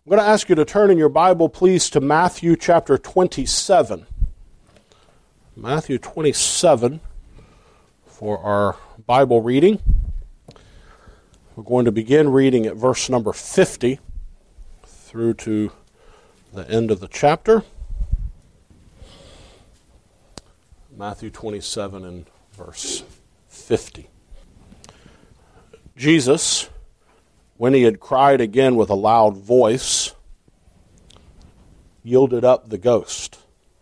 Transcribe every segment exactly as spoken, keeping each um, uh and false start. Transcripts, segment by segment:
I'm going to ask you to turn in your Bible, please, to Matthew chapter twenty-seven. Matthew twenty-seven for our Bible reading. We're going to begin reading at verse number fifty through to the end of the chapter. Matthew twenty-seven and verse fifty. Jesus, when he had cried again with a loud voice, yielded up the ghost.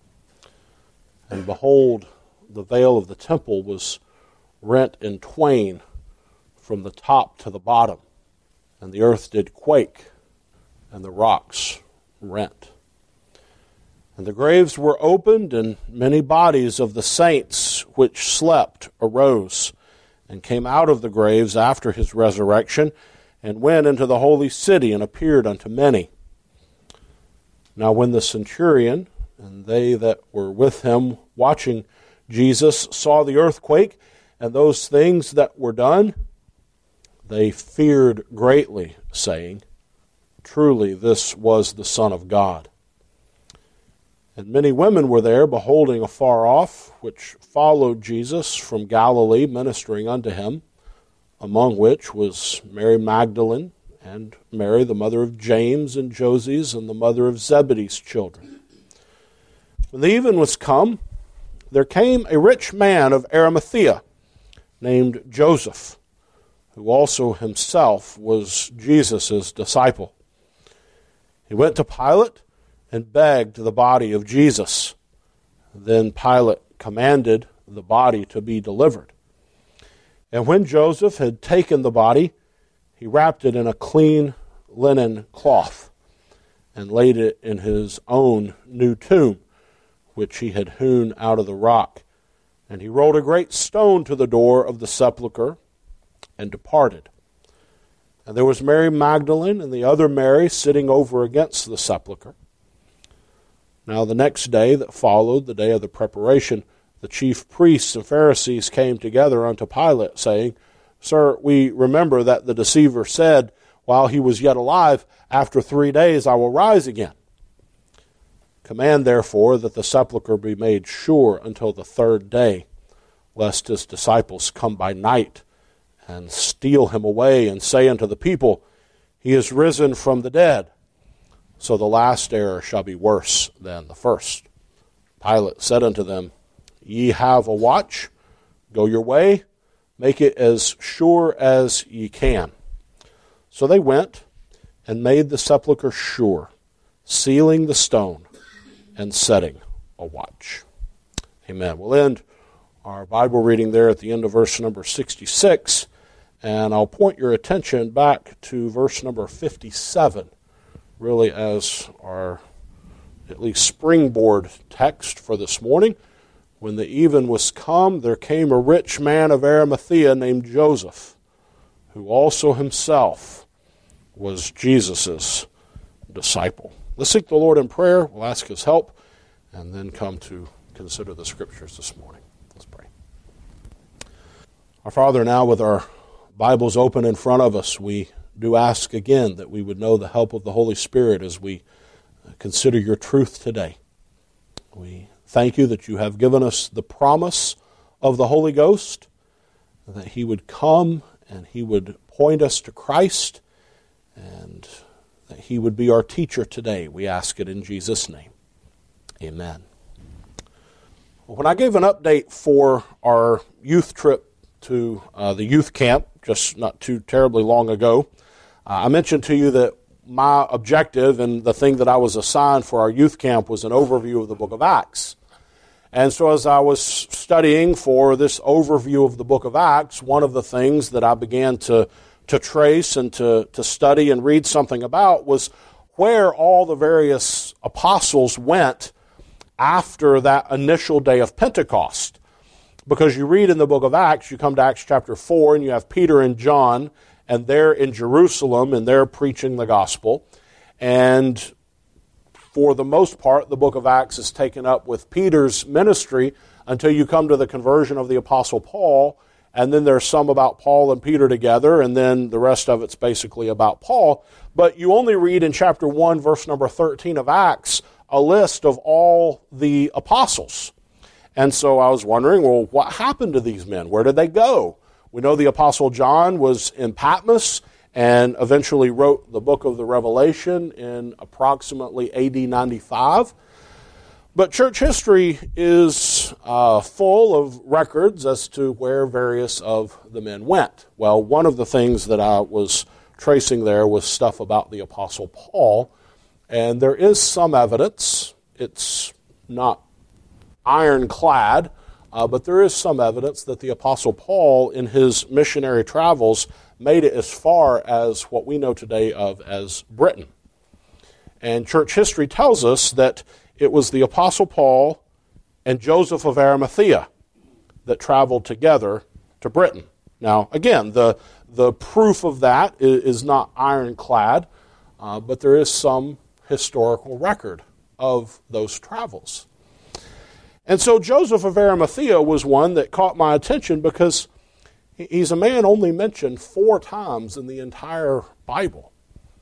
And behold, the veil of the temple was rent in twain from the top to the bottom, and the earth did quake, and the rocks rent. And the graves were opened, and many bodies of the saints which slept arose, and came out of the graves after his resurrection, and went into the holy city, and appeared unto many. Now when the centurion and they that were with him watching Jesus saw the earthquake and those things that were done, they feared greatly, saying, Truly this was the Son of God. And many women were there, beholding afar off, which followed Jesus from Galilee, ministering unto him, among which was Mary Magdalene, and Mary, the mother of James and Joses, and the mother of Zebedee's children. When the even was come, there came a rich man of Arimathea, named Joseph, who also himself was Jesus' disciple. He went to Pilate and begged the body of Jesus. Then Pilate commanded the body to be delivered. And when Joseph had taken the body, he wrapped it in a clean linen cloth and laid it in his own new tomb, which he had hewn out of the rock. And he rolled a great stone to the door of the sepulchre and departed. And there was Mary Magdalene and the other Mary sitting over against the sepulchre. Now the next day that followed, the day of the preparation, the chief priests and Pharisees came together unto Pilate, saying, Sir, we remember that the deceiver said, while he was yet alive, After three days I will rise again. Command therefore that the sepulchre be made sure until the third day, lest his disciples come by night and steal him away, and say unto the people, He is risen from the dead. So the last error shall be worse than the first. Pilate said unto them, Ye have a watch, go your way, make it as sure as ye can. So they went and made the sepulchre sure, sealing the stone and setting a watch. Amen. We'll end our Bible reading there at the end of verse number sixty-six, and I'll point your attention back to verse number fifty-seven, really as our at least springboard text for this morning. When the even was come, there came a rich man of Arimathea named Joseph, who also himself was Jesus' disciple. Let's seek the Lord in prayer. We'll ask his help, and then come to consider the scriptures this morning. Let's pray. Our Father, now with our Bibles open in front of us, we do ask again that we would know the help of the Holy Spirit as we consider your truth today. We thank you that you have given us the promise of the Holy Ghost, that he would come and he would point us to Christ, and that he would be our teacher today. We ask it in Jesus' name. Amen. When I gave an update for our youth trip to uh, the youth camp just not too terribly long ago, uh, I mentioned to you that my objective and the thing that I was assigned for our youth camp was an overview of the book of Acts. And so as I was studying for this overview of the book of Acts, one of the things that I began to, to trace and to, to study and read something about was where all the various apostles went after that initial day of Pentecost. Because you read in the book of Acts, you come to Acts chapter four, and you have Peter and John, and they're in Jerusalem, and they're preaching the gospel. And for the most part, the book of Acts is taken up with Peter's ministry until you come to the conversion of the Apostle Paul, and then there's some about Paul and Peter together, and then the rest of it's basically about Paul. But you only read in chapter one, verse number thirteen of Acts, a list of all the apostles. And so I was wondering, well, what happened to these men? Where did they go? We know the Apostle John was in Patmos and eventually wrote the book of the Revelation in approximately A D ninety-five. But church history is uh, full of records as to where various of the men went. Well, one of the things that I was tracing there was stuff about the Apostle Paul, and there is some evidence. It's not ironclad, uh, but there is some evidence that the Apostle Paul, in his missionary travels, made it as far as what we know today of as Britain. And church history tells us that it was the Apostle Paul and Joseph of Arimathea that traveled together to Britain. Now, again, the the proof of that is, is not ironclad, uh, but there is some historical record of those travels. And so Joseph of Arimathea was one that caught my attention because he's a man only mentioned four times in the entire Bible.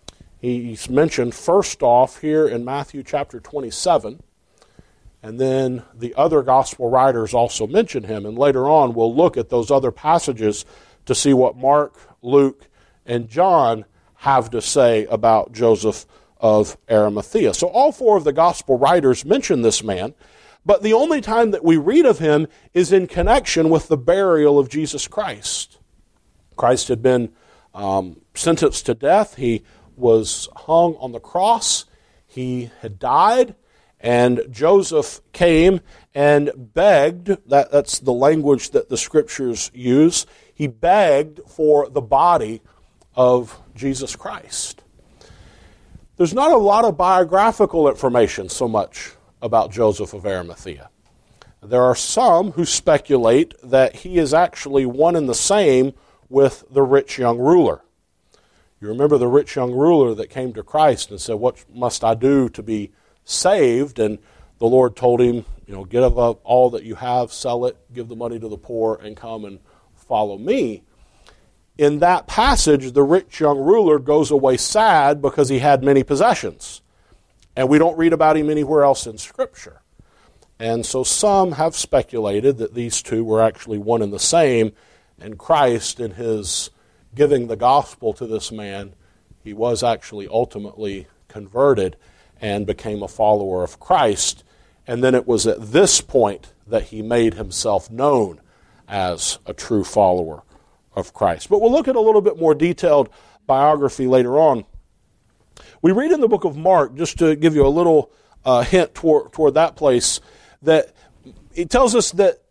He's mentioned first off here in Matthew chapter twenty-seven, and then the other gospel writers also mention him, and later on we'll look at those other passages to see what Mark, Luke, and John have to say about Joseph of Arimathea. So all four of the gospel writers mention this man, but the only time that we read of him is in connection with the burial of Jesus Christ. Christ had been um, sentenced to death. He was hung on the cross. He had died, and Joseph came and begged, that, that's the language that the scriptures use, he begged for the body of Jesus Christ. There's not a lot of biographical information so much about Joseph of Arimathea. There are some who speculate that he is actually one and the same with the rich young ruler. You remember the rich young ruler that came to Christ and said, "What must I do to be saved?" And the Lord told him, you know, "Give up all that you have, sell it, give the money to the poor, and come and follow me." In that passage, the rich young ruler goes away sad because he had many possessions. And we don't read about him anywhere else in Scripture. And so some have speculated that these two were actually one and the same, and Christ, in his giving the gospel to this man, he was actually ultimately converted and became a follower of Christ. And then it was at this point that he made himself known as a true follower of Christ. But we'll look at a little bit more detailed biography later on. We read in the book of Mark, just to give you a little uh, hint toward, toward that place, that it tells us that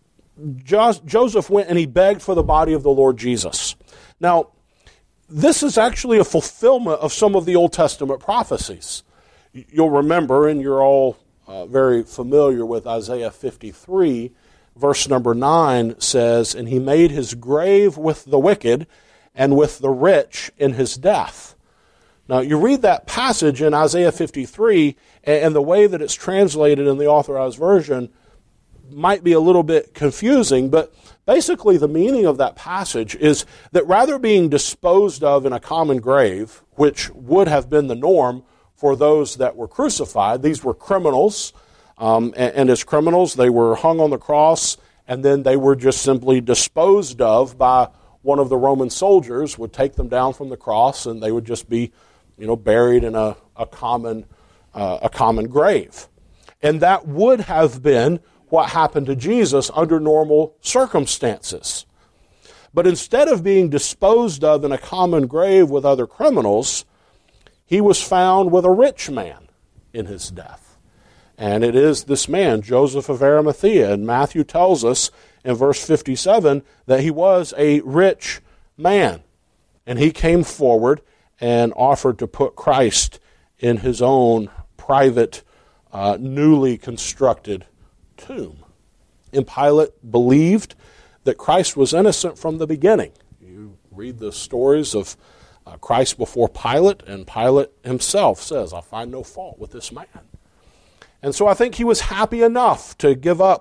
jo- Joseph went and he begged for the body of the Lord Jesus. Now, this is actually a fulfillment of some of the Old Testament prophecies. You'll remember, and you're all uh, very familiar with Isaiah fifty-three, verse number nine says, "And he made his grave with the wicked and with the rich in his death." Now, you read that passage in Isaiah fifty-three, and the way that it's translated in the Authorized Version might be a little bit confusing, but basically the meaning of that passage is that rather being disposed of in a common grave, which would have been the norm for those that were crucified, these were criminals, um, and, and as criminals they were hung on the cross, and then they were just simply disposed of by one of the Roman soldiers, would take them down from the cross, and they would just be you know, buried in a, a common uh, a common grave. And that would have been what happened to Jesus under normal circumstances. But instead of being disposed of in a common grave with other criminals, he was found with a rich man in his death. And it is this man, Joseph of Arimathea. And Matthew tells us in verse fifty-seven that he was a rich man. And he came forward and offered to put Christ in his own private, uh, newly constructed tomb. And Pilate believed that Christ was innocent from the beginning. You read the stories of uh, Christ before Pilate, and Pilate himself says, "I find no fault with this man." And so I think he was happy enough to give up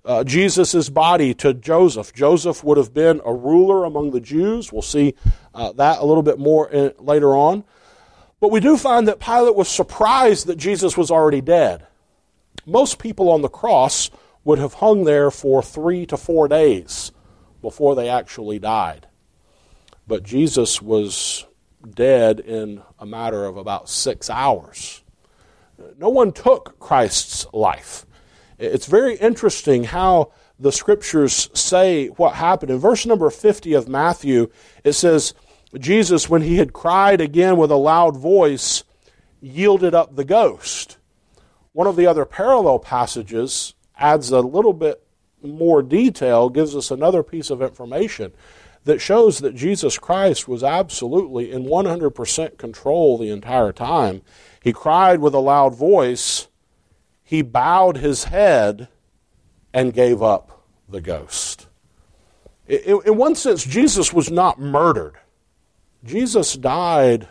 uh, Jesus' body to Joseph. Joseph would have been a ruler among the Jews. We'll see uh, that a little bit more in, later on. But we do find that Pilate was surprised that Jesus was already dead. Most people on the cross would have hung there for three to four days before they actually died. But Jesus was dead in a matter of about six hours. No one took Christ's life. It's very interesting how the Scriptures say what happened. In verse number fifty of Matthew, it says, Jesus, when he had cried again with a loud voice, yielded up the ghost. One of the other parallel passages adds a little bit more detail, gives us another piece of information that shows that Jesus Christ was absolutely in one hundred percent control the entire time. He cried with a loud voice, he bowed his head, and gave up the ghost. In one sense, Jesus was not murdered. Jesus died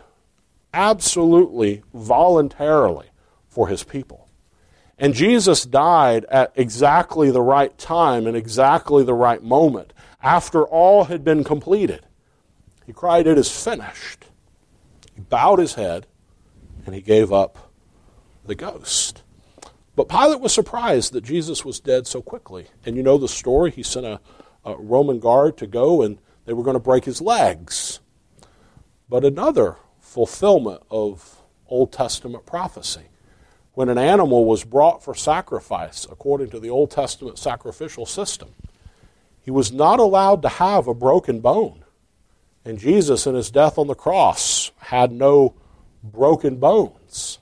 absolutely voluntarily for his people. And Jesus died at exactly the right time and exactly the right moment, after all had been completed. He cried, "It is finished." He bowed his head, and he gave up the ghost. But Pilate was surprised that Jesus was dead so quickly. And you know the story. He sent a, a Roman guard to go, and they were going to break his legs. But another fulfillment of Old Testament prophecy. When an animal was brought for sacrifice, according to the Old Testament sacrificial system, he was not allowed to have a broken bone. And Jesus, in his death on the cross, had no broken bones.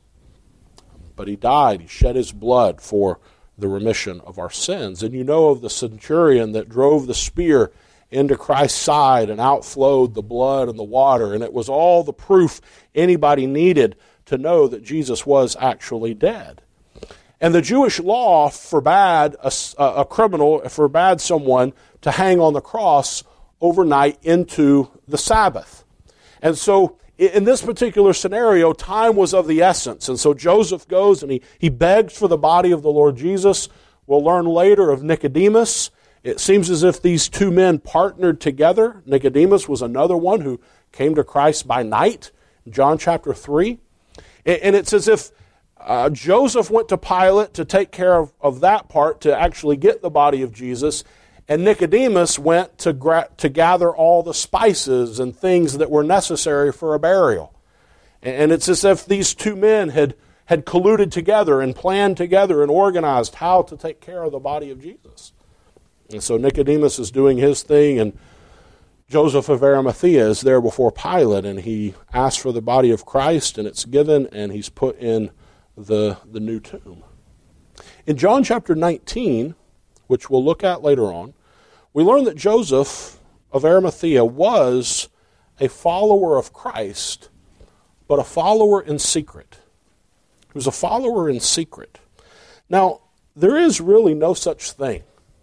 But he died. He shed his blood for the remission of our sins. And you know of the centurion that drove the spear into Christ's side and outflowed the blood and the water. And it was all the proof anybody needed to know that Jesus was actually dead. And the Jewish law forbade a, a criminal, forbade someone to hang on the cross overnight into the Sabbath. And so in this particular scenario, time was of the essence. And so Joseph goes and he, he begs for the body of the Lord Jesus. We'll learn later of Nicodemus. It seems as if these two men partnered together. Nicodemus was another one who came to Christ by night, in John chapter three. And it's as if uh, Joseph went to Pilate to take care of, of that part, to actually get the body of Jesus, and Nicodemus went to, gra- to gather all the spices and things that were necessary for a burial. And it's as if these two men had, had colluded together and planned together and organized how to take care of the body of Jesus. And so Nicodemus is doing his thing, and Joseph of Arimathea is there before Pilate, and he asks for the body of Christ, and it's given, and he's put in the, the new tomb. In John chapter nineteen, which we'll look at later on, we learn that Joseph of Arimathea was a follower of Christ, but a follower in secret. He was a follower in secret. Now, there is really no such thing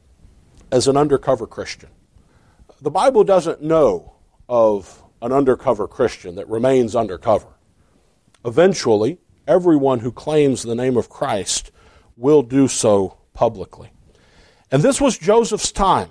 as an undercover Christian. The Bible doesn't know of an undercover Christian that remains undercover. Eventually, everyone who claims the name of Christ will do so publicly. And this was Joseph's time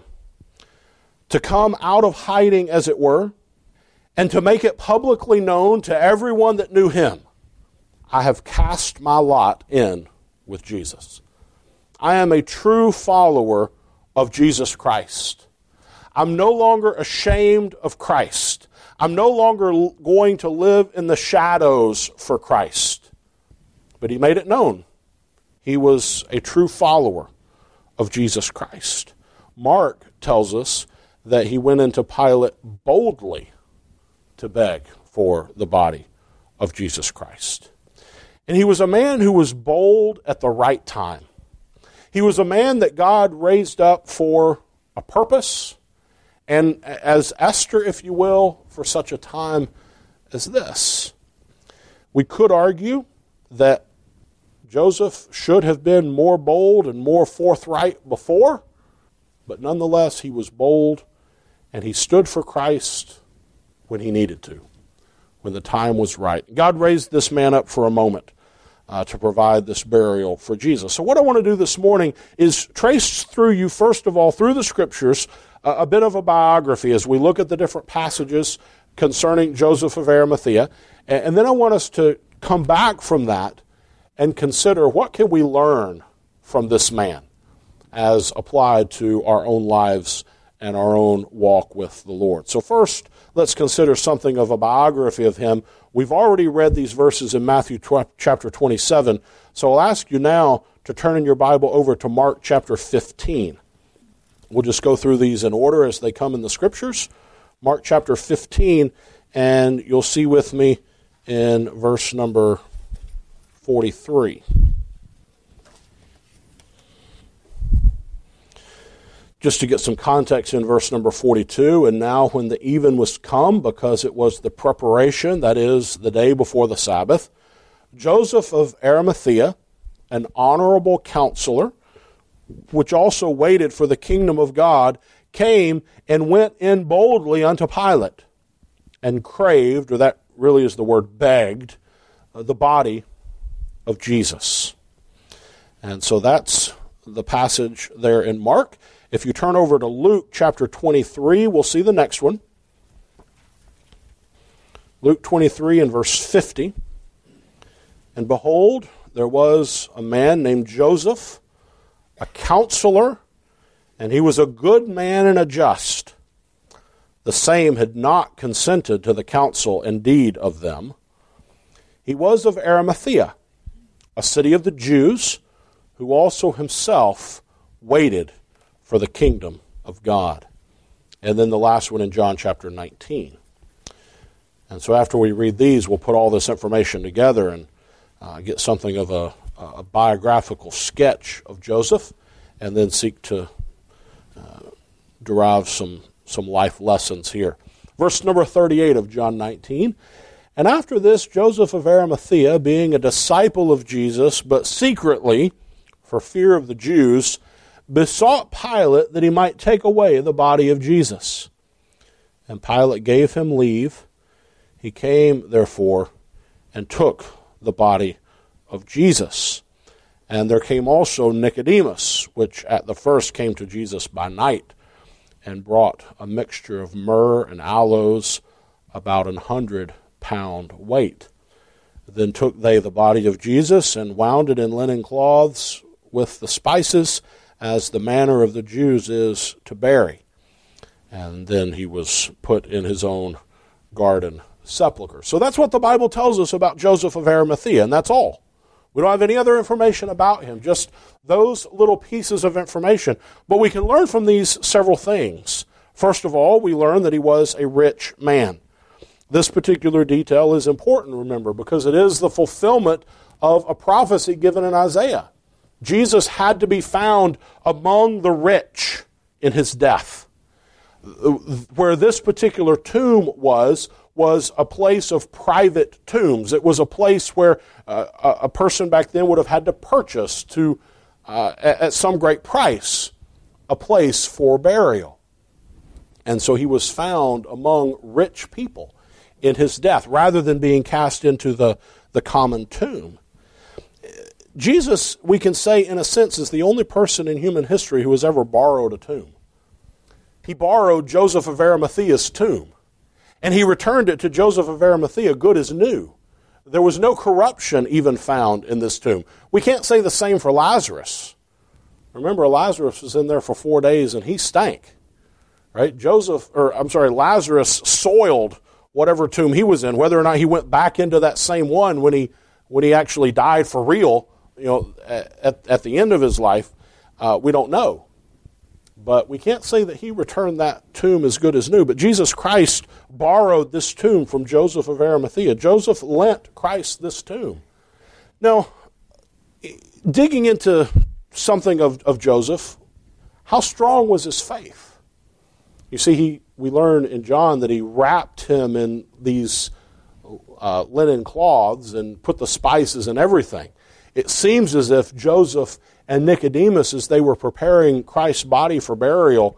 to come out of hiding, as it were, and to make it publicly known to everyone that knew him. I have cast my lot in with Jesus. I am a true follower of Jesus Christ. I'm no longer ashamed of Christ. I'm no longer going to live in the shadows for Christ. But he made it known. He was a true follower of Jesus Christ. Mark tells us that he went into Pilate boldly to beg for the body of Jesus Christ. And he was a man who was bold at the right time. He was a man that God raised up for a purpose, and as Esther, if you will, for such a time as this. We could argue that Joseph should have been more bold and more forthright before, but nonetheless he was bold, and he stood for Christ when he needed to, when the time was right. God raised this man up for a moment uh, to provide this burial for Jesus. So what I want to do this morning is trace through you, first of all, through the Scriptures, uh, a bit of a biography as we look at the different passages concerning Joseph of Arimathea. And, and then I want us to come back from that and consider what can we learn from this man as applied to our own lives and our own walk with the Lord. So first, let's consider something of a biography of him. We've already read these verses in Matthew chapter twenty-seven, so I'll ask you now to turn in your Bible over to Mark chapter fifteen. We'll just go through these in order as they come in the Scriptures. Mark chapter fifteen, and you'll see with me in verse number forty-three. Just to get some context in verse number forty-two, and now when the even was come, because it was the preparation, that is, the day before the Sabbath, Joseph of Arimathea, an honorable counselor, which also waited for the kingdom of God, came and went in boldly unto Pilate, and craved, or that really is the word begged, uh, the body of Jesus. And so that's the passage there in Mark. If you turn over to Luke chapter twenty-three, we'll see the next one. Luke twenty-three and verse fifty. And behold, there was a man named Joseph, a counselor, and he was a good man and a just. The same had not consented to the counsel and deed of them. He was of Arimathea, a city of the Jews, who also himself waited for the kingdom of God. And then the last one in John chapter nineteen. And so after we read these, we'll put all this information together and uh, get something of a, a biographical sketch of Joseph, and then seek to uh, derive some, some life lessons here. Verse number thirty-eight of John nineteen. And after this, Joseph of Arimathea, being a disciple of Jesus, but secretly, for fear of the Jews, besought Pilate that he might take away the body of Jesus. And Pilate gave him leave. He came, therefore, and took the body of Jesus. And there came also Nicodemus, which at the first came to Jesus by night, and brought a mixture of myrrh and aloes, about an hundred pound weight. Then took they the body of Jesus, and wound it in linen cloths with the spices, as the manner of the Jews is to bury. And then he was put in his own garden sepulcher. So that's what the Bible tells us about Joseph of Arimathea, and that's all. We don't have any other information about him, just those little pieces of information. But we can learn from these several things. First of all, we learn that he was a rich man. This particular detail is important, remember, because it is the fulfillment of a prophecy given in Isaiah. Jesus had to be found among the rich in his death. Where this particular tomb was, was a place of private tombs. It was a place where uh, a person back then would have had to purchase to, uh, at some great price, a place for burial. And so he was found among rich people in his death, rather than being cast into the, the common tomb. Jesus, we can say, in a sense, is the only person in human history who has ever borrowed a tomb. He borrowed Joseph of Arimathea's tomb, and he returned it to Joseph of Arimathea good as new. There was no corruption even found in this tomb. We can't say the same for Lazarus. Remember, Lazarus was in there for four days, and he stank. Right? Joseph, or I'm sorry, Lazarus soiled whatever tomb he was in. Whether or not he went back into that same one when he when he actually died for real, you know, at, at the end of his life, uh, we don't know. But we can't say that he returned that tomb as good as new. But Jesus Christ borrowed this tomb from Joseph of Arimathea. Joseph lent Christ this tomb. Now, digging into something of, of Joseph, how strong was his faith? You see, he we learn in John that he wrapped him in these uh, linen cloths and put the spices and everything. It seems as if Joseph and Nicodemus, as they were preparing Christ's body for burial,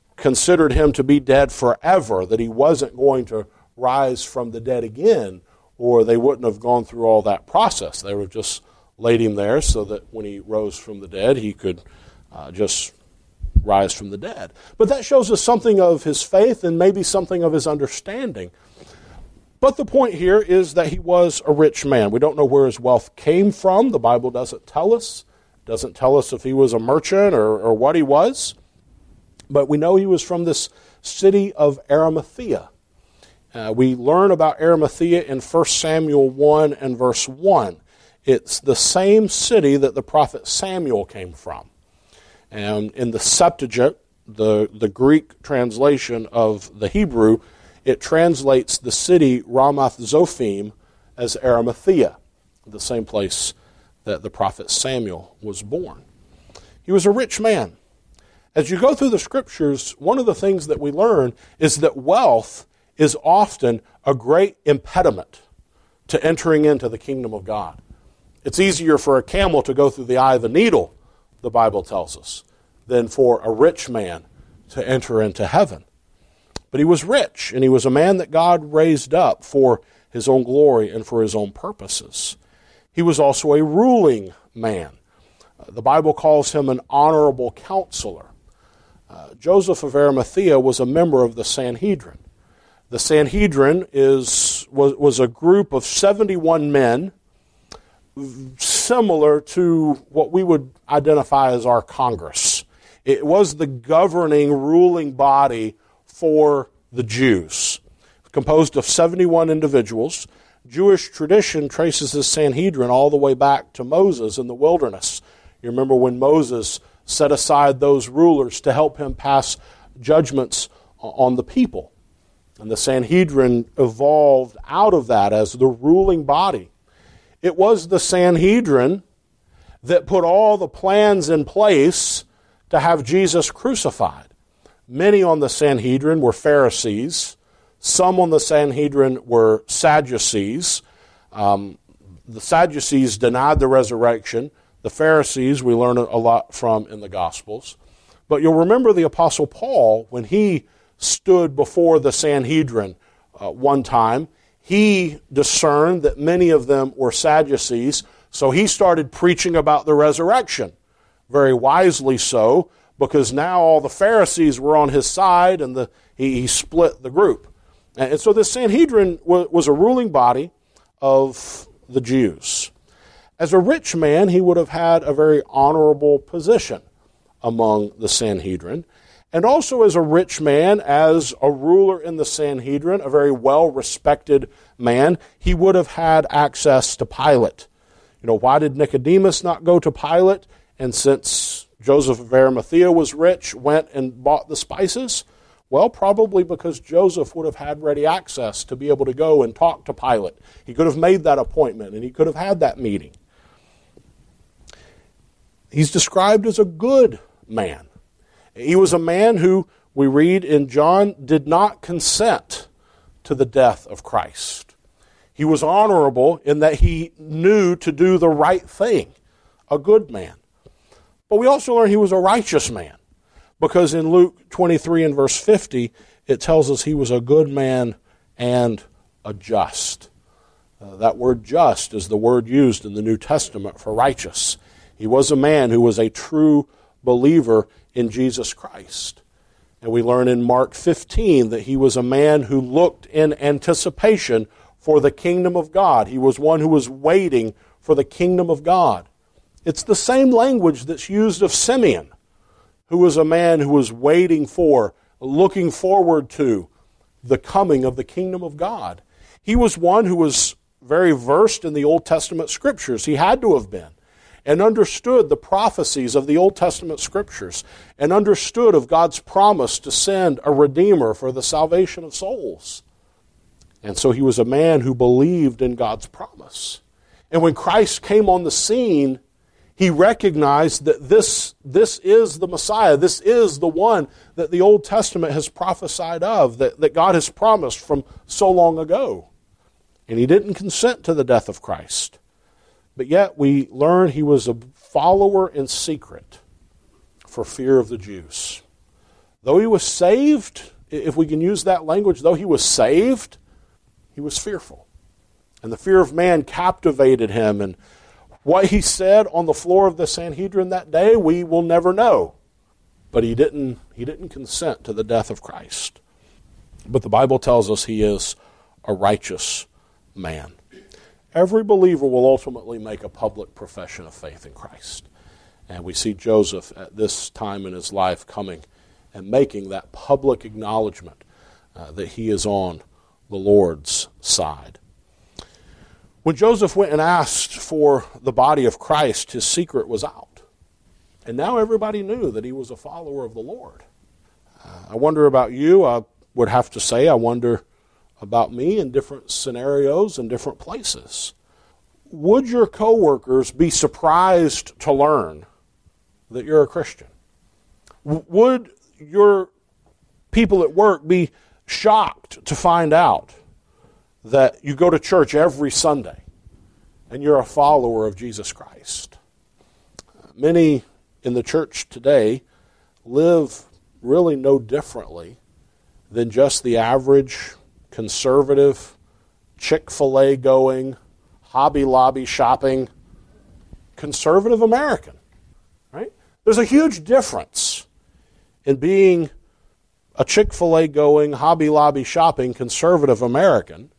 considered him to be dead forever, that he wasn't going to rise from the dead again, or they wouldn't have gone through all that process. They would have just laid him there so that when he rose from the dead, he could uh, just rise from the dead. But that shows us something of his faith and maybe something of his understanding. But the point here is that he was a rich man. We don't know where his wealth came from. The Bible doesn't tell us. It doesn't tell us if he was a merchant or, or what he was. But we know he was from this city of Arimathea. Uh, we learn about Arimathea in First Samuel one and verse one. It's the same city that the prophet Samuel came from. And in the Septuagint, the, the Greek translation of the Hebrew, it translates the city Ramath Zophim as Arimathea, the same place that the prophet Samuel was born. He was a rich man. As you go through the scriptures, one of the things that we learn is that wealth is often a great impediment to entering into the kingdom of God. It's easier for a camel to go through the eye of a needle, the Bible tells us, than for a rich man to enter into heaven. But he was rich, and he was a man that God raised up for his own glory and for his own purposes. He was also a ruling man. Uh, the Bible calls him an honorable counselor. Uh, Joseph of Arimathea was a member of the Sanhedrin. The Sanhedrin is was, was a group of seventy-one men, similar to what we would identify as our Congress. It was the governing, ruling body for the Jews, composed of seventy-one individuals. Jewish tradition traces the Sanhedrin all the way back to Moses in the wilderness. You remember when Moses set aside those rulers to help him pass judgments on the people. And the Sanhedrin evolved out of that as the ruling body. It was the Sanhedrin that put all the plans in place to have Jesus crucified. Many on the Sanhedrin were Pharisees. Some on the Sanhedrin were Sadducees. Um, the Sadducees denied the resurrection. The Pharisees we learn a lot from in the Gospels. But you'll remember the Apostle Paul, when he stood before the Sanhedrin uh, one time, he discerned that many of them were Sadducees, so he started preaching about the resurrection. Very wisely so, because now all the Pharisees were on his side, and the, he, he split the group. And so the Sanhedrin was, was a ruling body of the Jews. As a rich man, he would have had a very honorable position among the Sanhedrin. And also as a rich man, as a ruler in the Sanhedrin, a very well-respected man, he would have had access to Pilate. You know, why did Nicodemus not go to Pilate? And since Joseph of Arimathea was rich, went and bought the spices? Well, probably because Joseph would have had ready access to be able to go and talk to Pilate. He could have made that appointment, and he could have had that meeting. He's described as a good man. He was a man who, we read in John, did not consent to the death of Christ. He was honorable in that he knew to do the right thing, a good man. But we also learn he was a righteous man, because in Luke twenty-three and verse fifty, it tells us he was a good man and a just. Uh, that word just is the word used in the New Testament for righteous. He was a man who was a true believer in Jesus Christ. And we learn in Mark fifteen that he was a man who looked in anticipation for the kingdom of God. He was one who was waiting for the kingdom of God. It's the same language that's used of Simeon, who was a man who was waiting for, looking forward to the coming of the kingdom of God. He was one who was very versed in the Old Testament scriptures. He had to have been. And understood the prophecies of the Old Testament scriptures, and understood of God's promise to send a Redeemer for the salvation of souls. And so he was a man who believed in God's promise. And when Christ came on the scene, he recognized that this, this is the Messiah. This is the one that the Old Testament has prophesied of, that, that God has promised from so long ago. And he didn't consent to the death of Christ. But yet we learn he was a follower in secret for fear of the Jews. Though he was saved, if we can use that language, though he was saved, he was fearful. And the fear of man captivated him. And what he said on the floor of the Sanhedrin that day, we will never know. But he didn't, he didn't consent to the death of Christ. But the Bible tells us he is a righteous man. Every believer will ultimately make a public profession of faith in Christ. And we see Joseph at this time in his life coming and making that public acknowledgement uh, that he is on the Lord's side. When Joseph went and asked for the body of Christ, his secret was out. And now everybody knew that he was a follower of the Lord. Uh, I wonder about you. I would have to say I wonder about me in different scenarios and different places. Would your coworkers be surprised to learn that you're a Christian? W- would your people at work be shocked to find out that you go to church every Sunday and you're a follower of Jesus Christ? Many in the church today live really no differently than just the average conservative, Chick-fil-A going, Hobby Lobby shopping, conservative American, right? There's a huge difference in being a Chick-fil-A going, Hobby Lobby shopping, conservative American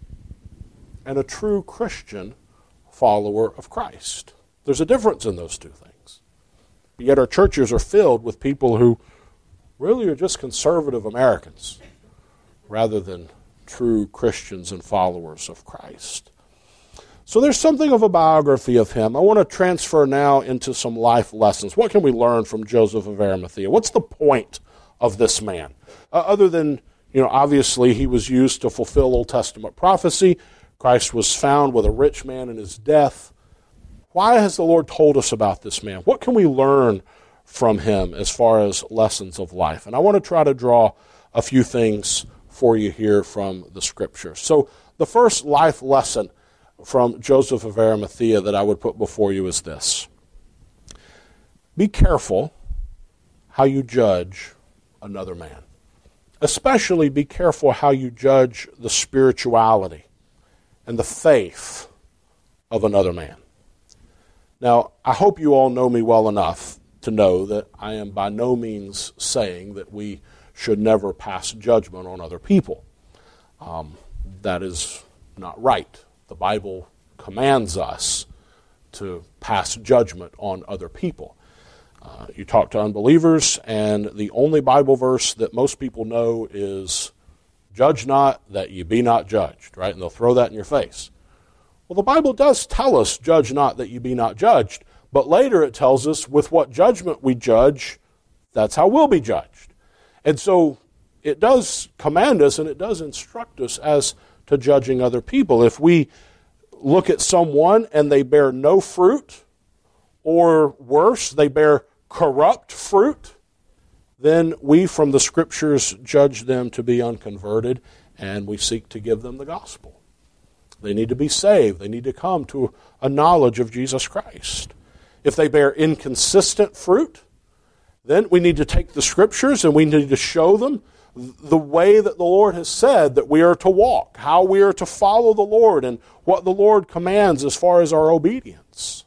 and a true Christian follower of Christ. There's a difference in those two things. Yet our churches are filled with people who really are just conservative Americans rather than true Christians and followers of Christ. So there's something of a biography of him. I want to transfer now into some life lessons. What can we learn from Joseph of Arimathea? What's the point of this man? Uh, other than, you know, obviously he was used to fulfill Old Testament prophecy. Christ was found with a rich man in his death. Why has the Lord told us about this man? What can we learn from him as far as lessons of life? And I want to try to draw a few things for you here from the Scripture. So the first life lesson from Joseph of Arimathea that I would put before you is this. Be careful how you judge another man. Especially be careful how you judge the spirituality and the faith of another man. Now, I hope you all know me well enough to know that I am by no means saying that we should never pass judgment on other people. Um, that is not right. The Bible commands us to pass judgment on other people. Uh, you talk to unbelievers, and the only Bible verse that most people know is, "Judge not, that ye be not judged," right? And they'll throw that in your face. Well, the Bible does tell us, "Judge not, that ye be not judged," but later it tells us, with what judgment we judge, that's how we'll be judged. And so it does command us, and it does instruct us as to judging other people. If we look at someone and they bear no fruit, or worse, they bear corrupt fruit, then we from the Scriptures judge them to be unconverted, and we seek to give them the gospel. They need to be saved. They need to come to a knowledge of Jesus Christ. If they bear inconsistent fruit, then we need to take the Scriptures and we need to show them the way that the Lord has said that we are to walk, how we are to follow the Lord, and what the Lord commands as far as our obedience.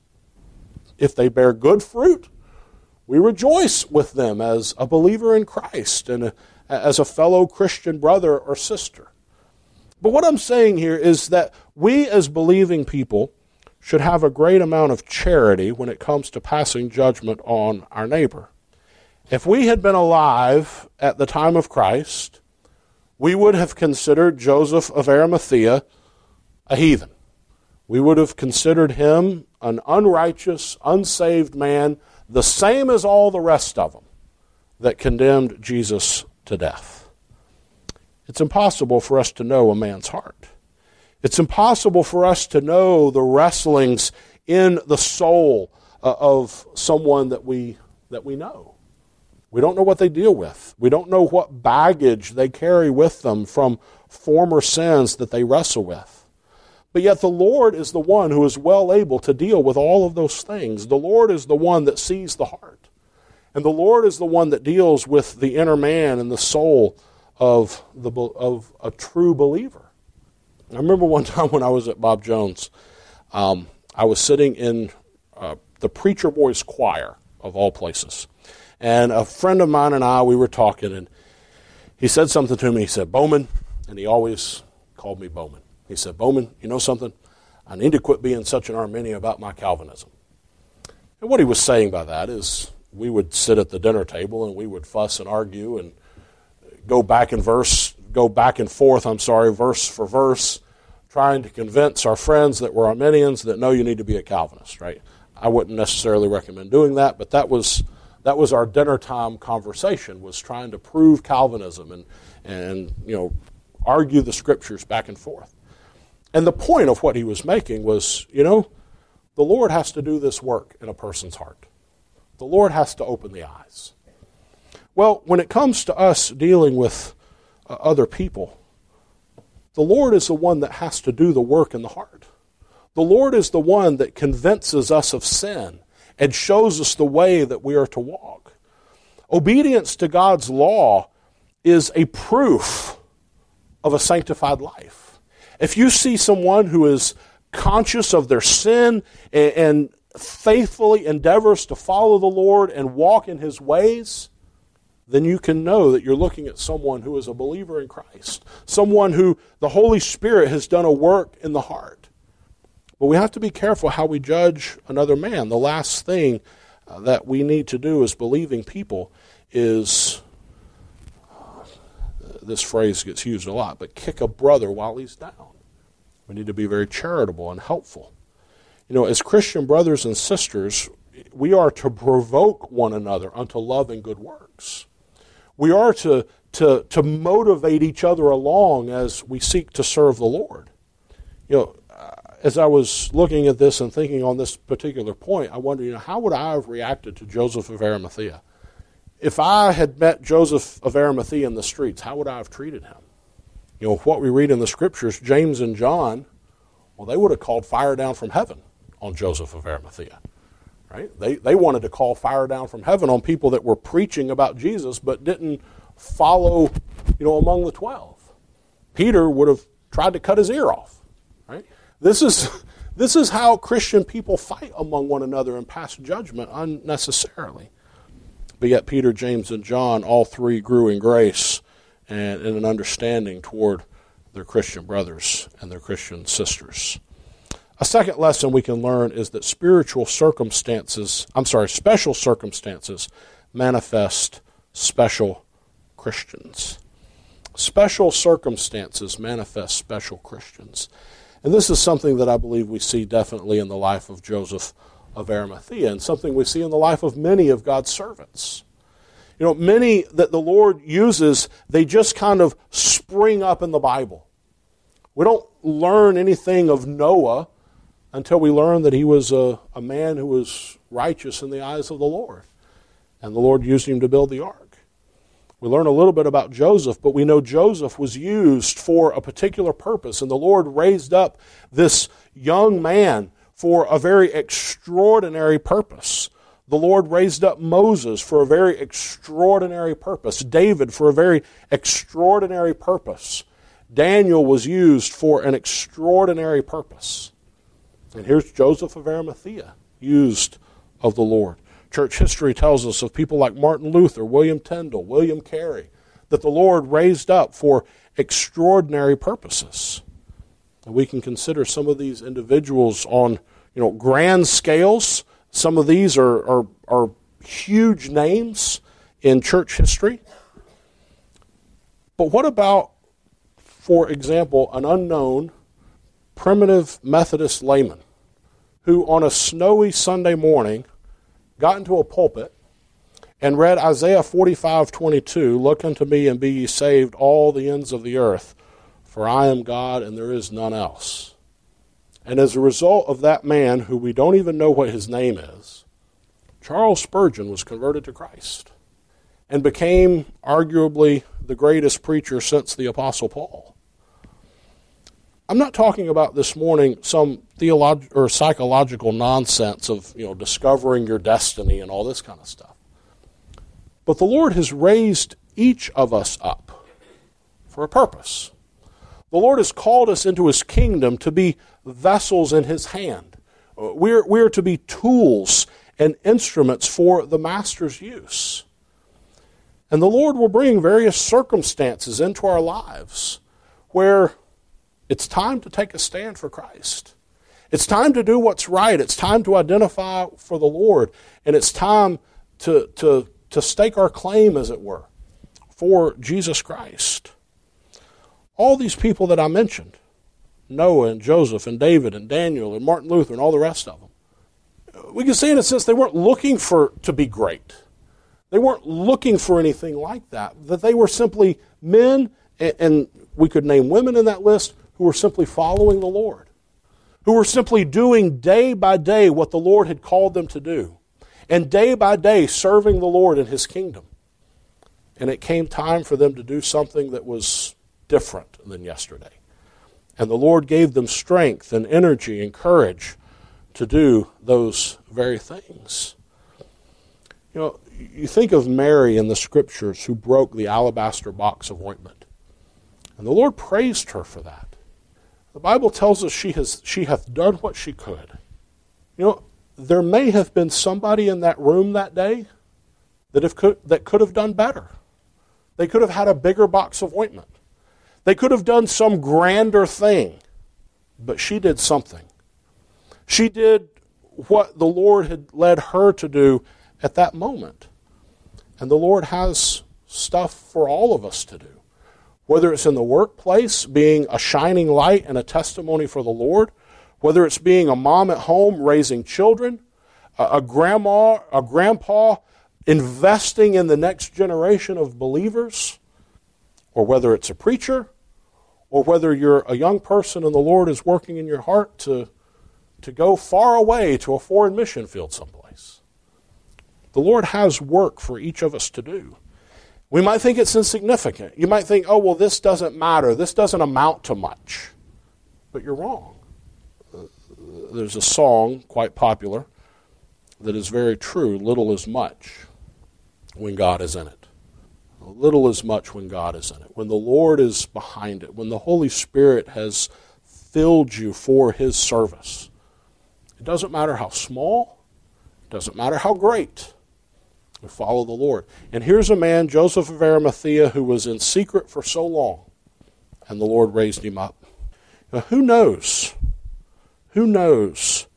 If they bear good fruit, we rejoice with them as a believer in Christ and a, as a fellow Christian brother or sister. But what I'm saying here is that we as believing people should have a great amount of charity when it comes to passing judgment on our neighbor. If we had been alive at the time of Christ, we would have considered Joseph of Arimathea a heathen. We would have considered him an unrighteous, unsaved man, the same as all the rest of them that condemned Jesus to death. It's impossible for us to know a man's heart. It's impossible for us to know the wrestlings in the soul uh, of someone that we that we know. We don't know what they deal with. We don't know what baggage they carry with them from former sins that they wrestle with. But yet the Lord is the one who is well able to deal with all of those things. The Lord is the one that sees the heart. And the Lord is the one that deals with the inner man and the soul of the of a true believer. I remember one time when I was at Bob Jones, um, I was sitting in uh, the Preacher Boys choir, of all places. And a friend of mine and I, we were talking, and he said something to me. He said, Bowman, and he always called me Bowman. He said, Bowman, you know something? I need to quit being such an Arminian about my Calvinism. And what he was saying by that is we would sit at the dinner table and we would fuss and argue and go back and verse, go back and forth, I'm sorry, verse for verse, trying to convince our friends that we're Arminians that no, you need to be a Calvinist, right? I wouldn't necessarily recommend doing that, but that was that was our dinner time conversation, was trying to prove Calvinism and and you know argue the scriptures back and forth. And the point of what he was making was, you know, the Lord has to do this work in a person's heart. The Lord has to open the eyes. Well, when it comes to us dealing with uh, other people, the Lord is the one that has to do the work in the heart. The Lord is the one that convinces us of sin and shows us the way that we are to walk. Obedience to God's law is a proof of a sanctified life. If you see someone who is conscious of their sin and, and faithfully endeavors to follow the Lord and walk in His ways, then you can know that you're looking at someone who is a believer in Christ, someone who the Holy Spirit has done a work in the heart. But we have to be careful how we judge another man. The last thing uh, that we need to do as believing people is, uh, this phrase gets used a lot, but kick a brother while he's down. We need to be very charitable and helpful. You know, as Christian brothers and sisters, we are to provoke one another unto love and good works. We are to, to, to motivate each other along as we seek to serve the Lord. You know, as I was looking at this and thinking on this particular point, I wonder, you know, how would I have reacted to Joseph of Arimathea? If I had met Joseph of Arimathea in the streets, how would I have treated him? You know, what we read in the Scriptures, James and John, well, they would have called fire down from heaven on Joseph of Arimathea. Right? They they wanted to call fire down from heaven on people that were preaching about Jesus but didn't follow, you know, among the twelve. Peter would have tried to cut his ear off. Right? This is this is how Christian people fight among one another and pass judgment unnecessarily. But yet Peter, James, and John, all three grew in grace and in an understanding toward their Christian brothers and their Christian sisters. A second lesson we can learn is that spiritual circumstances, I'm sorry, special circumstances manifest special Christians. Special circumstances manifest special Christians. And this is something that I believe we see definitely in the life of Joseph of Arimathea and something we see in the life of many of God's servants. You know, many that the Lord uses, they just kind of spring up in the Bible. We don't learn anything of Noah until we learn that he was a, a man who was righteous in the eyes of the Lord. And the Lord used him to build the ark. We learn a little bit about Joseph, but we know Joseph was used for a particular purpose, and the Lord raised up this young man for a very extraordinary purpose. The Lord raised up Moses for a very extraordinary purpose, David for a very extraordinary purpose. Daniel was used for an extraordinary purpose. And here's Joseph of Arimathea, used of the Lord. Church history tells us of people like Martin Luther, William Tyndale, William Carey, that the Lord raised up for extraordinary purposes. And we can consider some of these individuals on, you know, grand scales. Some of these are, are, are huge names in church history. But what about, for example, an unknown primitive Methodist layman who on a snowy Sunday morning got into a pulpit and read Isaiah forty-five twenty-two, "Look unto me and be ye saved, all the ends of the earth, for I am God and there is none else." And as a result of that man, who we don't even know what his name is, Charles Spurgeon was converted to Christ and became arguably the greatest preacher since the Apostle Paul. I'm not talking about this morning some theological or psychological nonsense of, you know, discovering your destiny and all this kind of stuff. But the Lord has raised each of us up for a purpose. The Lord has called us into his kingdom to be vessels in his hand. We're, we're to be tools and instruments for the master's use. And the Lord will bring various circumstances into our lives where it's time to take a stand for Christ. It's time to do what's right. It's time to identify for the Lord. And it's time to, to, to stake our claim, as it were, for Jesus Christ. All these people that I mentioned, Noah and Joseph and David and Daniel and Martin Luther and all the rest of them, we can say in a sense they weren't looking for to be great. They weren't looking for anything like that. That they were simply men, and, and we could name women in that list, who were simply following the Lord, who were simply doing day by day what the Lord had called them to do, and day by day serving the Lord in his kingdom. And it came time for them to do something that was different than yesterday. And the Lord gave them strength and energy and courage to do those very things. You know, you think of Mary in the Scriptures who broke the alabaster box of ointment. And the Lord praised her for that. The Bible tells us she has she hath done what she could. You know, there may have been somebody in that room that day that have could, that could have done better. They could have had a bigger box of ointment. They could have done some grander thing, but she did something. She did what the Lord had led her to do at that moment. And the Lord has stuff for all of us to do. Whether it's in the workplace, being a shining light and a testimony for the Lord, whether it's being a mom at home raising children, a, a grandma, a grandpa investing in the next generation of believers, or whether it's a preacher, or whether you're a young person and the Lord is working in your heart to, to go far away to a foreign mission field someplace. The Lord has work for each of us to do. We might think it's insignificant. You might think, oh, well, this doesn't matter. This doesn't amount to much. But you're wrong. There's a song, quite popular, that is very true. Little is much when God is in it. Little is much when God is in it. When the Lord is behind it. When the Holy Spirit has filled you for his service. It doesn't matter how small. It doesn't matter how great. We follow the Lord. And here's a man, Joseph of Arimathea, who was in secret for so long. And the Lord raised him up. Now, who knows? Who knows?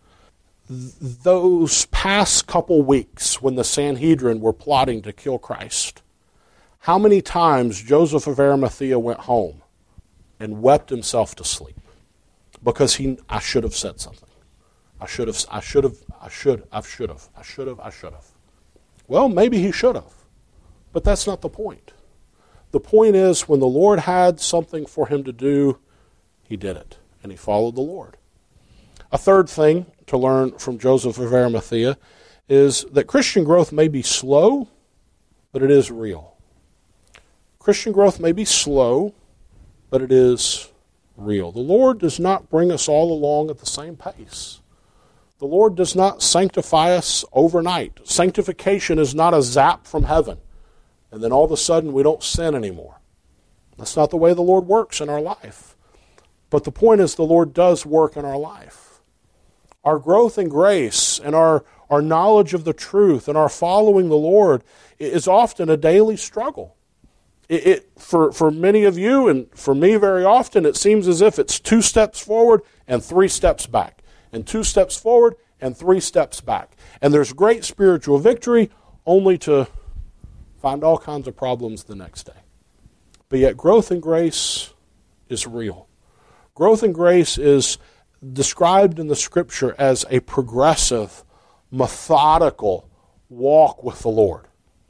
Those past couple weeks when the Sanhedrin were plotting to kill Christ, how many times Joseph of Arimathea went home and wept himself to sleep because he, I should have said something. I should have, I should have, I should, I should have, I should have, I should have. Well, maybe he should have, but that's not the point. The point is when the Lord had something for him to do, he did it, and he followed the Lord. A third thing to learn from Joseph of Arimathea is that Christian growth may be slow, but it is real. Christian growth may be slow, but it is real. The Lord does not bring us all along at the same pace. The Lord does not sanctify us overnight. Sanctification is not a zap from heaven, and then all of a sudden we don't sin anymore. That's not the way the Lord works in our life. But the point is the Lord does work in our life. Our growth in grace and our, our knowledge of the truth and our following the Lord is often a daily struggle. It, it for, for many of you and for me very often, it seems as if it's two steps forward and three steps back. And two steps forward and three steps back. And there's great spiritual victory only to find all kinds of problems the next day. But yet growth in grace is real. Growth in grace is described in the Scripture as a progressive, methodical walk with the Lord.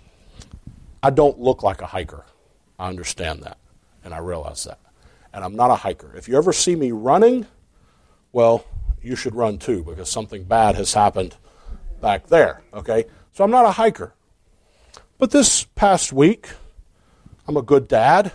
I don't look like a hiker. I understand that, and I realize that. And I'm not a hiker. If you ever see me running, well, you should run too, because something bad has happened back there, okay? So I'm not a hiker. But this past week, I'm a good dad,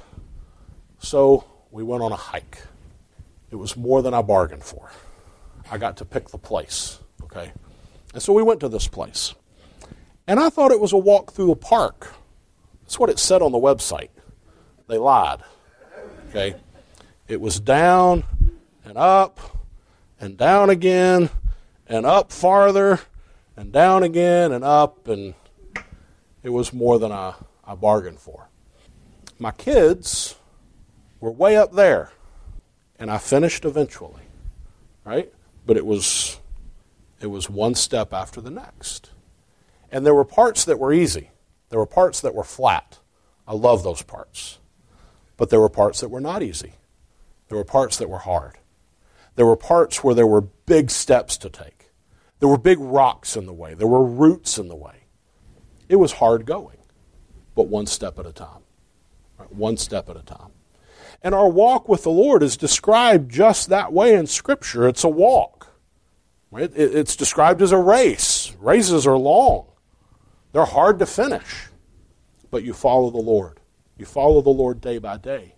so we went on a hike. It was more than I bargained for. I got to pick the place, okay? And so we went to this place. And I thought it was a walk through the park. That's what it said on the website. They lied, okay? It was down and up and down again and up farther and down again and up, and it was more than I, I bargained for. My kids were way up there, and I finished eventually, right? But it was it was one step after the next. And there were parts that were easy. There were parts that were flat. I love those parts. But there were parts that were not easy. There were parts that were hard. There were parts where there were big steps to take. There were big rocks in the way. There were roots in the way. It was hard going, but one step at a time. Right? One step at a time. And our walk with the Lord is described just that way in Scripture. It's a walk. Right? It's described as a race. Races are long. They're hard to finish. But you follow the Lord. You follow the Lord day by day.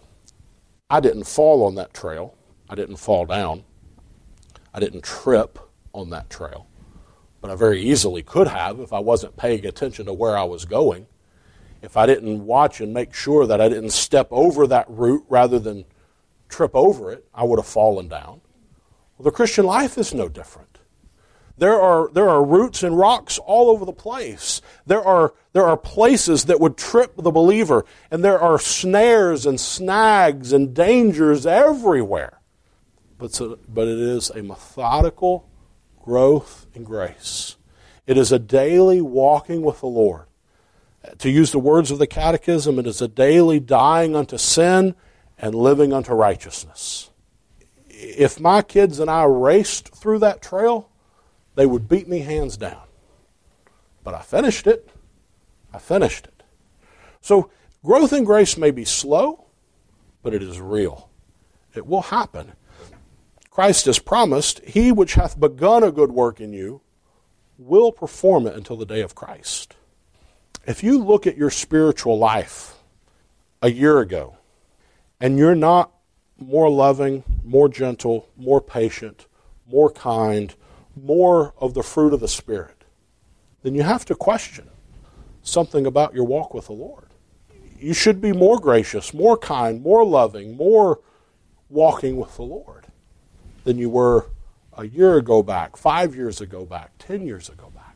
I didn't fall on that trail. I didn't fall down. I didn't trip on that trail. But I very easily could have if I wasn't paying attention to where I was going. If I didn't watch and make sure that I didn't step over that root rather than trip over it, I would have fallen down. Well, the Christian life is no different. There are there are roots and rocks all over the place. There are there are places that would trip the believer, and there are snares and snags and dangers everywhere. But so, but it is a methodical growth in grace. It is a daily walking with the Lord. To use the words of the Catechism, it is a daily dying unto sin and living unto righteousness. If my kids and I raced through that trail, they would beat me hands down. But I finished it. I finished it. So growth in grace may be slow, but it is real. It will happen. Christ has promised, he which hath begun a good work in you will perform it until the day of Christ. If you look at your spiritual life a year ago, and you're not more loving, more gentle, more patient, more kind, more of the fruit of the Spirit, then you have to question something about your walk with the Lord. You should be more gracious, more kind, more loving, more walking with the Lord than you were a year ago back, five years ago back, ten years ago back.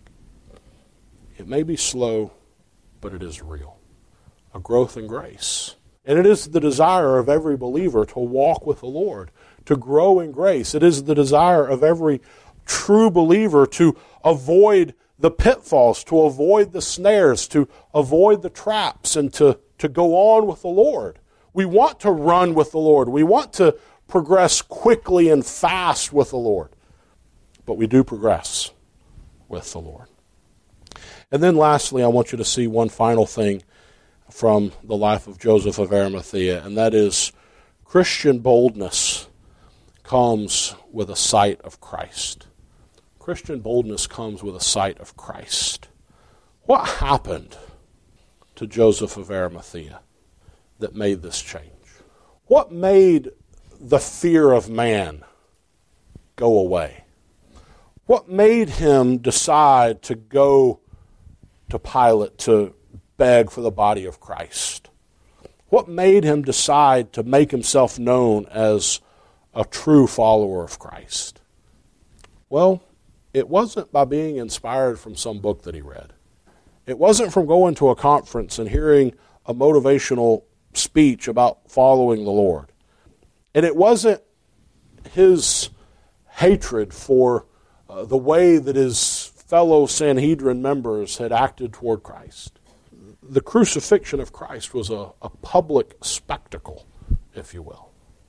It may be slow, but it is real. A growth in grace. And it is the desire of every believer to walk with the Lord, to grow in grace. It is the desire of every true believer to avoid the pitfalls, to avoid the snares, to avoid the traps, and to, to go on with the Lord. We want to run with the Lord. We want to progress quickly and fast with the Lord. But we do progress with the Lord. And then lastly, I want you to see one final thing from the life of Joseph of Arimathea, and that is Christian boldness comes with a sight of Christ. Christian boldness comes with a sight of Christ. What happened to Joseph of Arimathea that made this change? What made the fear of man go away? What made him decide to go to Pilate to beg for the body of Christ? What made him decide to make himself known as a true follower of Christ? Well, it wasn't by being inspired from some book that he read. It wasn't from going to a conference and hearing a motivational speech about following the Lord. And it wasn't his hatred for uh, the way that his fellow Sanhedrin members had acted toward Christ. The crucifixion of Christ was a, a public spectacle, if you will.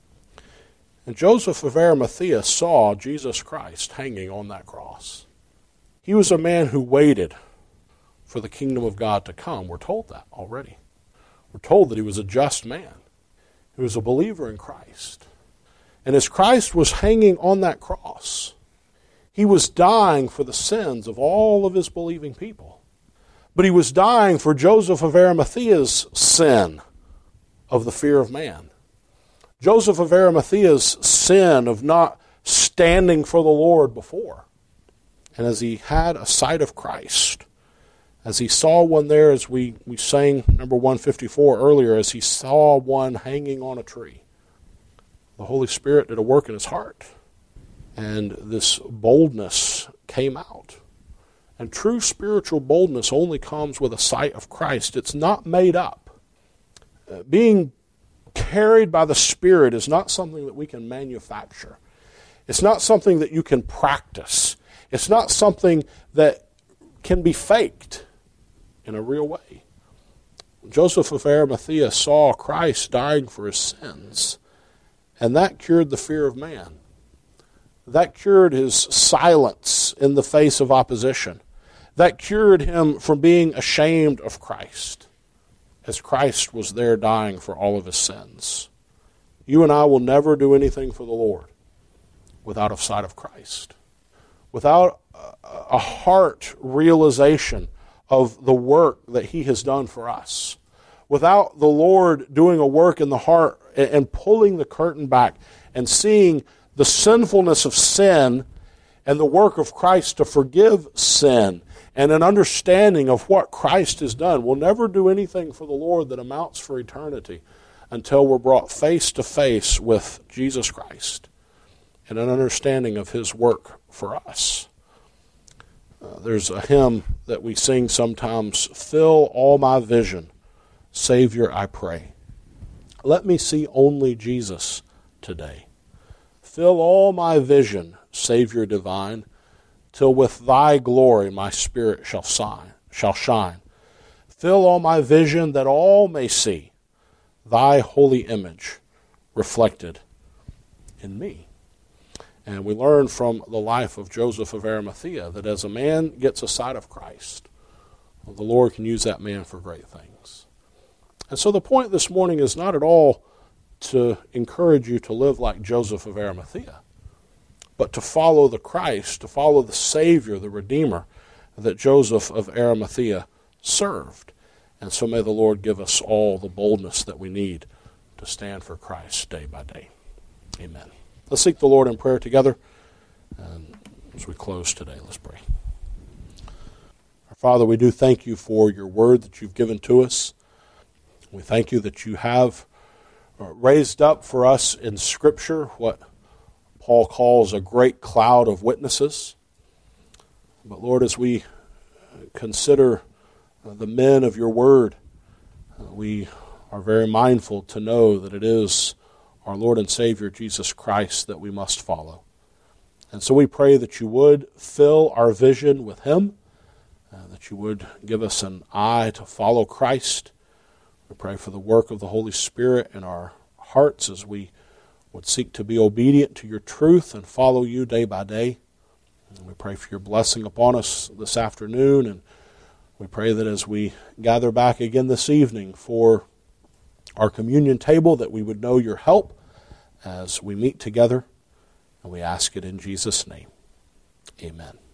And Joseph of Arimathea saw Jesus Christ hanging on that cross. He was a man who waited for the kingdom of God to come. We're told that already. We're told that he was a just man. He was a believer in Christ. And as Christ was hanging on that cross, he was dying for the sins of all of his believing people. But he was dying for Joseph of Arimathea's sin of the fear of man. Joseph of Arimathea's sin of not standing for the Lord before. And as he had a sight of Christ, as he saw one there, as we, we sang number one fifty-four earlier, as he saw one hanging on a tree, the Holy Spirit did a work in his heart, and this boldness came out. And true spiritual boldness only comes with a sight of Christ. It's not made up. Uh, being carried by the Spirit is not something that we can manufacture. It's not something that you can practice. It's not something that can be faked in a real way. Joseph of Arimathea saw Christ dying for his sins, and that cured the fear of man. That cured his silence in the face of opposition. That cured him from being ashamed of Christ, as Christ was there dying for all of his sins. You and I will never do anything for the Lord without a sight of Christ, without a heart realization of the work that he has done for us, without the Lord doing a work in the heart and pulling the curtain back and seeing the sinfulness of sin and the work of Christ to forgive sin and an understanding of what Christ has done. We'll never do anything for the Lord that amounts for eternity until we're brought face to face with Jesus Christ and an understanding of his work for us. Uh, there's a hymn that we sing sometimes, "Fill all my vision, Savior, I pray. Let me see only Jesus today. Fill all my vision, Savior divine, till with thy glory my spirit shall shine, shall shine. Fill all my vision that all may see thy holy image reflected in me." And we learn from the life of Joseph of Arimathea that as a man gets a sight of Christ, the Lord can use that man for great things. And so the point this morning is not at all to encourage you to live like Joseph of Arimathea, but to follow the Christ, to follow the Savior, the Redeemer that Joseph of Arimathea served. And so may the Lord give us all the boldness that we need to stand for Christ day by day. Amen. Let's seek the Lord in prayer together. And as we close today, let's pray. Our Father, we do thank you for your word that you've given to us. We thank you that you have raised up for us in Scripture what Paul calls a great cloud of witnesses. But Lord, as we consider the men of your word, we are very mindful to know that it is our Lord and Savior Jesus Christ that we must follow. And so we pray that you would fill our vision with him, uh, that you would give us an eye to follow Christ. We pray for the work of the Holy Spirit in our hearts as we would seek to be obedient to your truth and follow you day by day. And we pray for your blessing upon us this afternoon, and we pray that as we gather back again this evening for our communion table, that we would know your help as we meet together, and we ask it in Jesus' name. Amen.